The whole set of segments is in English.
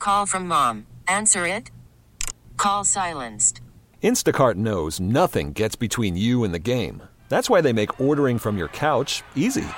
Call from mom. Answer it. Call silenced. Instacart knows nothing gets between you and the game. That's why they make ordering from your couch easy.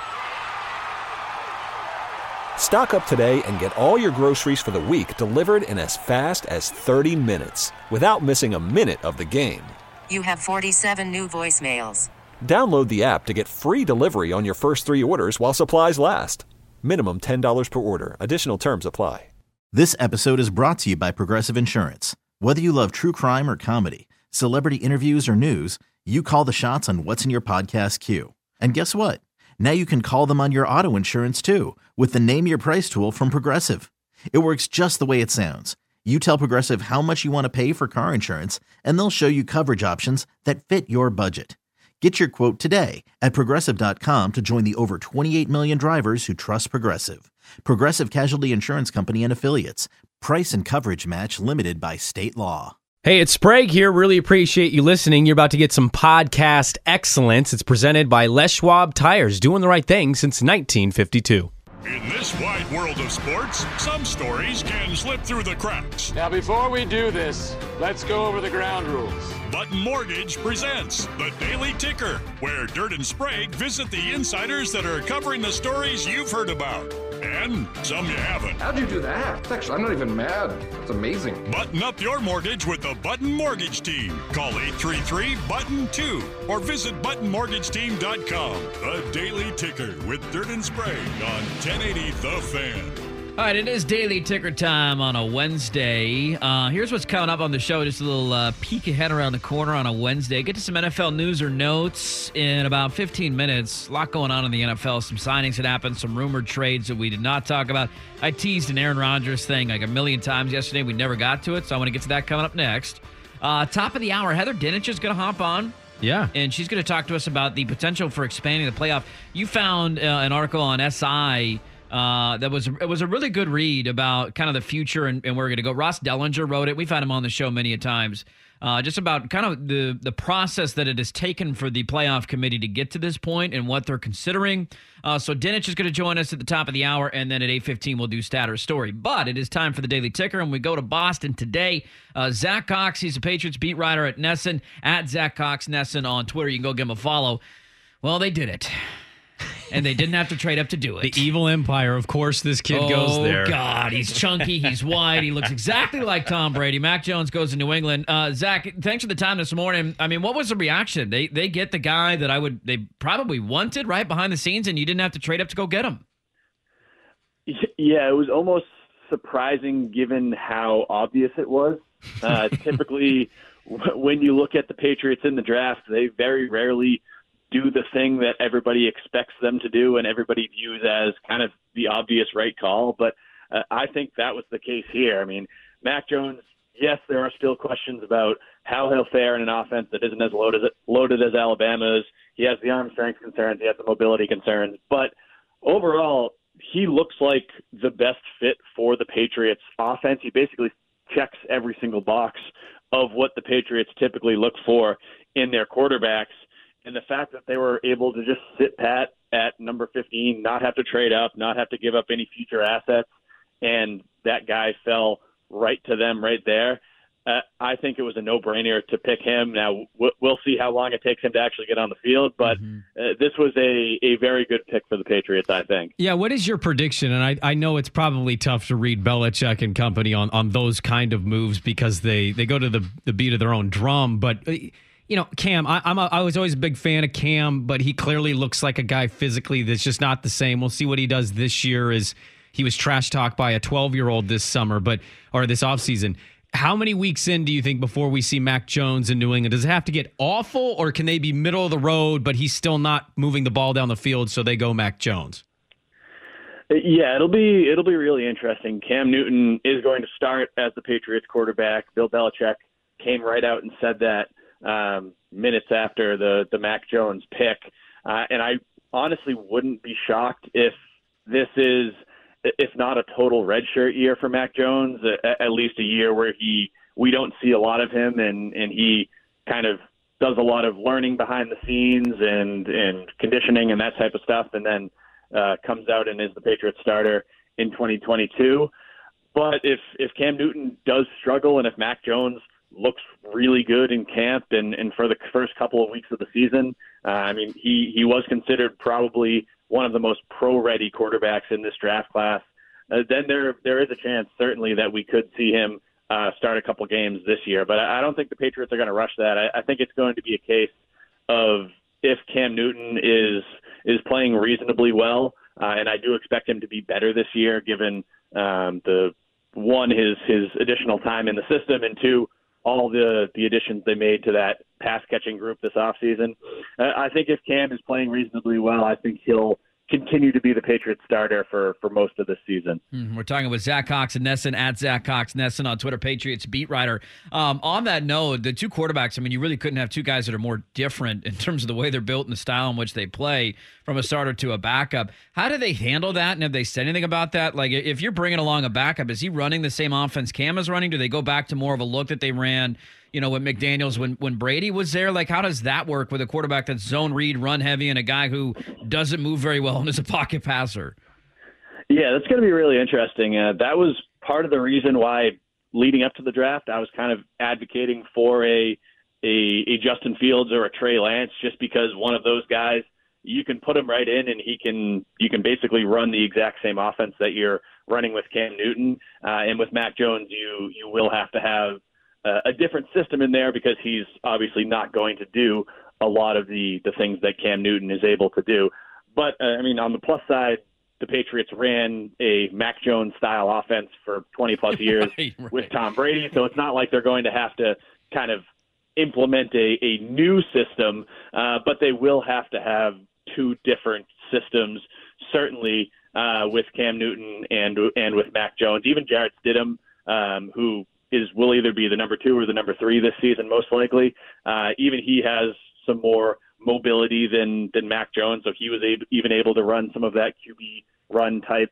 Stock up today and get all your groceries for the week delivered in as fast as 30 minutes without missing a minute of the game. You have 47 new voicemails. Download the app to get free delivery on your first 3 orders while supplies last. Minimum $10 per order. Additional terms apply. This episode is brought to you by Progressive Insurance. Whether you love true crime or comedy, celebrity interviews or news, you call the shots on what's in your podcast queue. And guess what? Now you can call them on your auto insurance too with the Name Your Price tool from Progressive. It works just the way it sounds. You tell Progressive how much you want to pay for car insurance, and they'll show you coverage options that fit your budget. Get your quote today at Progressive.com to join the over 28 million drivers who trust Progressive. Progressive Casualty Insurance Company and Affiliates. Price and coverage match limited by state law. Hey, it's Sprague here. Really appreciate you listening. You're about to get some podcast excellence. It's presented by Les Schwab Tires, doing the right thing since 1952. In this wide world of sports, some stories can slip through the cracks. Now, before we do this, let's go over the ground rules. Button Mortgage presents The Daily Ticker, where Dirt and Sprague visit the insiders that are covering the stories you've heard about, and some you haven't. How'd you do that? Actually, I'm not even mad. That's amazing. Button up your mortgage with the Button Mortgage Team. Call 833-BUTTON-2 or visit buttonmortgageteam.com. The Daily Ticker with Dirt and Sprague on 1080 The Fan. All right, it is Daily Ticker time on a Wednesday. Here's what's coming up on the show. Just a little peek ahead around the corner on a Wednesday. Get to some NFL news or notes in about 15 minutes. A lot going on in the NFL. Some signings that happened, some rumored trades that we did not talk about. I teased an Aaron Rodgers thing like a million times yesterday. We never got to it, so I want to get to that coming up next. Top of the hour, Heather Dinich is going to hop on. Yeah. And she's going to talk to us about the potential for expanding the playoff. You found an article on SI it was a really good read about kind of the future and where we're going to go. Ross Dellinger wrote it. We've had him on the show many a times. Just about kind of the process that it has taken for the playoff committee to get to this point and what they're considering. So Dinich is going to join us at the top of the hour, and then at 8:15 we'll do stat or story. But it is time for the Daily Ticker, and we go to Boston today. Zach Cox, he's a Patriots beat writer at Nesson, at Zach Cox Nesson on Twitter. You can go give him a follow. Well, they did it. And they didn't have to trade up to do it. The evil empire, of course, this kid goes there. Oh, God. He's chunky. He's wide. He looks exactly like Tom Brady. Mac Jones goes to New England. Zach, thanks for the time this morning. I mean, what was the reaction? They get the guy that they probably wanted right behind the scenes, and you didn't have to trade up to go get him. Yeah, it was almost surprising given how obvious it was. Typically, when you look at the Patriots in the draft, they very rarely do the thing that everybody expects them to do and everybody views as kind of the obvious right call. But I think that was the case here. I mean, Mac Jones, yes, there are still questions about how he'll fare in an offense that isn't as loaded as Alabama's. He has the arm strength concerns. He has the mobility concerns. But overall, he looks like the best fit for the Patriots offense. He basically checks every single box of what the Patriots typically look for in their quarterbacks. And the fact that they were able to just sit pat at number 15, not have to trade up, not have to give up any future assets, and that guy fell right to them right there, I think it was a no-brainer to pick him. Now, we'll see how long it takes him to actually get on the field, but this was a very good pick for the Patriots, I think. Yeah, what is your prediction? And I know it's probably tough to read Belichick and company on those kind of moves because they go to the beat of their own drum, but you know, Cam, I was always a big fan of Cam, but he clearly looks like a guy physically that's just not the same. We'll see what he does this year. He was trash talked by a 12-year-old this summer, or this offseason. How many weeks in do you think before we see Mac Jones in New England? Does it have to get awful, or can they be middle of the road, but he's still not moving the ball down the field, so they go Mac Jones? Yeah, it'll be really interesting. Cam Newton is going to start as the Patriots quarterback. Bill Belichick came right out and said that minutes after the Mac Jones pick. And I honestly wouldn't be shocked if this is, if not a total redshirt year for Mac Jones, at least a year where we don't see a lot of him and he kind of does a lot of learning behind the scenes and conditioning and that type of stuff, and then comes out and is the Patriots starter in 2022. But if Cam Newton does struggle and if Mac Jones looks really good in camp and for the first couple of weeks of the season, he was considered probably one of the most pro-ready quarterbacks in this draft class. Then there is a chance, certainly, that we could see him start a couple games this year. But I don't think the Patriots are going to rush that. I think it's going to be a case of if Cam Newton is playing reasonably well, and I do expect him to be better this year, given his additional time in the system, and two, all the additions they made to that pass-catching group this offseason. I think if Cam is playing reasonably well, I think he'll continue to be the Patriots starter for most of this season. We're talking with Zach Cox and Nesson at Zach Cox Nesson on Twitter, Patriots beat writer. On that note, the two quarterbacks, you really couldn't have two guys that are more different in terms of the way they're built and the style in which they play from a starter to a backup. How do they handle that? And have they said anything about that? Like, if you're bringing along a backup, is he running the same offense Cam is running? Do they go back to more of a look that they ran with McDaniels when Brady was there? Like, how does that work with a quarterback that's zone read, run heavy, and a guy who doesn't move very well and is a pocket passer? Yeah, that's going to be really interesting. That was part of the reason why, leading up to the draft, I was kind of advocating for a Justin Fields or a Trey Lance, just because one of those guys, you can put him right in and you can basically run the exact same offense that you're running with Cam Newton. And with Mac Jones, you will have to have a different system in there, because he's obviously not going to do a lot of the things that Cam Newton is able to do. But, on the plus side, the Patriots ran a Mac Jones style offense for 20-plus years right. with Tom Brady, so it's not like they're going to have to kind of implement a new system, but they will have to have two different systems, certainly with Cam Newton and with Mac Jones. Even Jarrett Stidham, who will either be the number 2 or the number 3 this season, most likely. Even he has some more mobility than Mac Jones, so he was even able to run some of that QB run type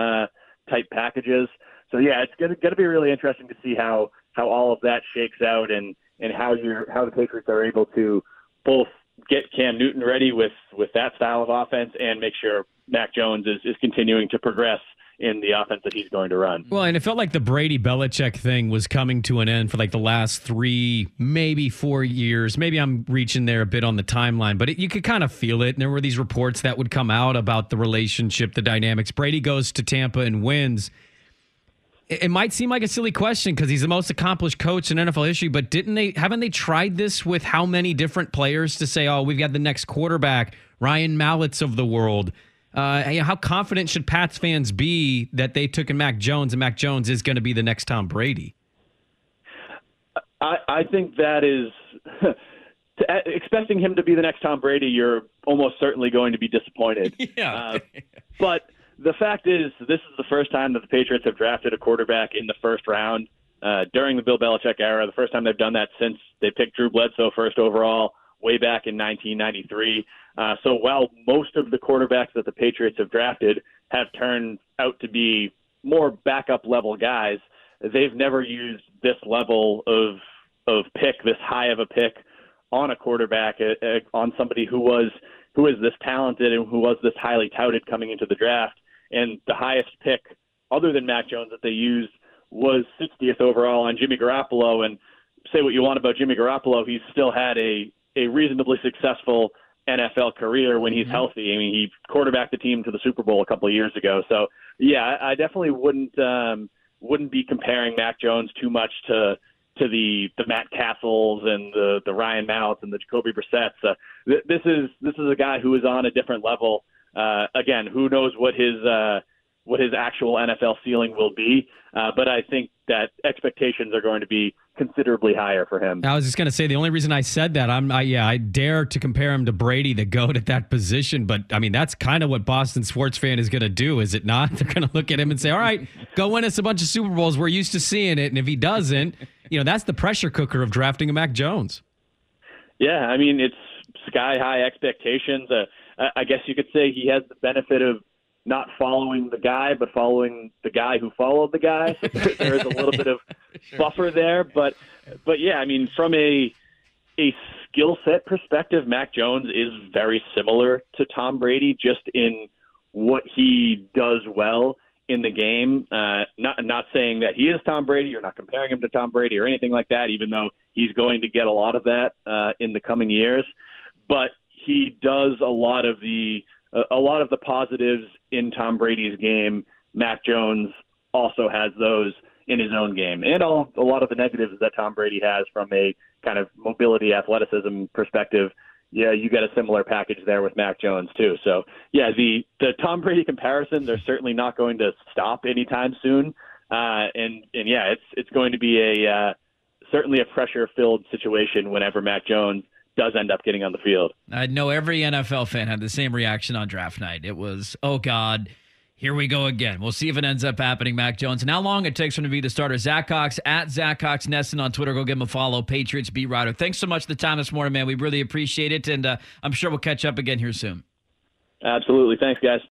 packages. So yeah, it's gonna be really interesting to see how all of that shakes out and how the Patriots are able to both get Cam Newton ready with that style of offense and make sure Mac Jones is continuing to progress in the offense that he's going to run. Well, and it felt like the Brady-Belichick thing was coming to an end for like the last 3, maybe 4 years. Maybe I'm reaching there a bit on the timeline, but you could kind of feel it. And there were these reports that would come out about the relationship, the dynamics. Brady goes to Tampa and wins. It might seem like a silly question because he's the most accomplished coach in NFL history, but haven't they tried this with how many different players to say, oh, we've got the next quarterback, Ryan Mallett's of the world? How confident should Pats fans be that they took in Mac Jones and Mac Jones is going to be the next Tom Brady? I think that is expecting him to be the next Tom Brady. You're almost certainly going to be disappointed. Yeah. But the fact is, this is the first time that the Patriots have drafted a quarterback in the first round during the Bill Belichick era. The first time they've done that since they picked Drew Bledsoe first overall way back in 1993. So while most of the quarterbacks that the Patriots have drafted have turned out to be more backup level guys, they've never used this level of pick, this high of a pick on a quarterback, on somebody who is this talented and who was this highly touted coming into the draft. And the highest pick, other than Mac Jones, that they used was 60th overall on Jimmy Garoppolo. And say what you want about Jimmy Garoppolo, he's still had a reasonably successful NFL career when he's healthy. I mean, he quarterbacked the team to the Super Bowl a couple of years ago. So yeah, I definitely wouldn't be comparing Mac Jones too much to the Matt Castles and the Ryan Malletts and the Jacoby Brissetts. This is a guy who is on a different level. Again, who knows what his actual NFL ceiling will be, but I think that expectations are going to be considerably higher for him. I was just going to say, the only reason I said that, I dare to compare him to Brady, the GOAT at that position, but I mean, that's kind of what Boston sports fan is going to do, is it not? They're going to look at him and say, all right, go win us a bunch of Super Bowls. We're used to seeing it. And if he doesn't, that's the pressure cooker of drafting a Mac Jones. Yeah, I mean, it's sky-high expectations. I guess you could say he has the benefit of not following the guy, but following the guy who followed the guy. So there is a little bit of buffer there. But yeah, I mean, from a skill set perspective, Mac Jones is very similar to Tom Brady, just in what he does well in the game. Not saying that he is Tom Brady. You're not comparing him to Tom Brady or anything like that, even though he's going to get a lot of that in the coming years. But he does a lot of the positives in Tom Brady's game. Mac Jones also has those in his own game, and a lot of the negatives that Tom Brady has from a kind of mobility, athleticism perspective. Yeah, you get a similar package there with Mac Jones too. So yeah, the Tom Brady comparison, they're certainly not going to stop anytime soon. And yeah, it's going to be certainly a pressure-filled situation whenever Mac Jones does end up getting on the field. I know every NFL fan had the same reaction on draft night. It was, oh God, here we go again. We'll see if it ends up happening, Mac Jones. And how long it takes for him to be the starter. Zach Cox at Zach Cox Nesson on Twitter. Go give him a follow. Patriots beat writer. Thanks so much for the time this morning, man. We really appreciate it. And I'm sure we'll catch up again here soon. Absolutely. Thanks, guys.